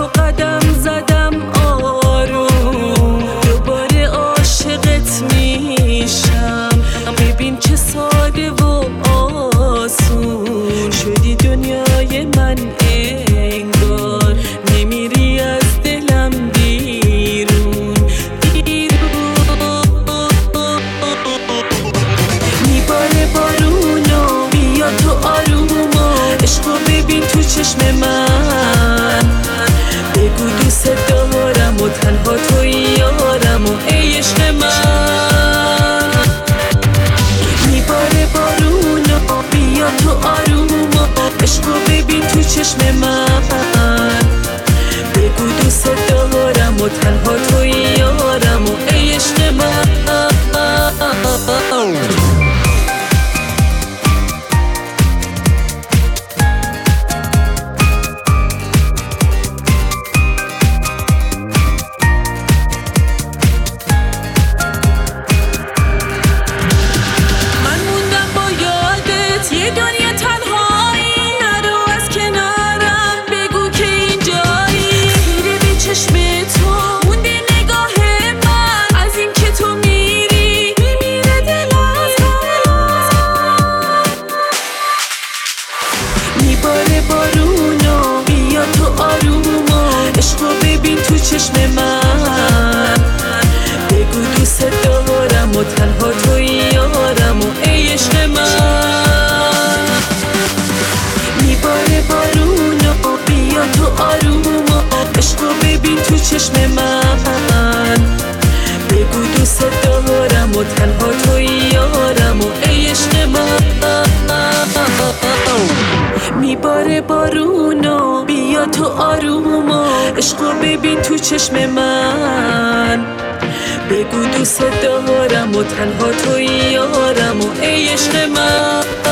قدم زدم آروم، دوباره عاشقت میشم. ببین چه ساده و آسون شدی دنیای من، انگار نمیری از دلم بیرون. میباره بارونو بیا تو آرومو، عشقو ببین تو چشم من. بگو دوست دارم و تنها توی یارم و ای عشق من. میباره بارونو بیا تو آرومو، عشقو ببین تو چشم من. بگو دوست دارم و تنها توی یارم و ای عشق من. میباره بارونو بیا تو آرومو، عشقو ببین تو چشم من. بگو دوست دارم و تنها توی یارم و ای عشق من. میباره بارونو بیا تو آرومو، عشقو ببین تو چشم من. بگو دوست دارم و تنها توی یارم و ای عشق من. میباره بارونو بیا تو آرومو، عشقو ببین تو چشم من. بگو دوست دارم و تنها توی یارم و ای عشق من.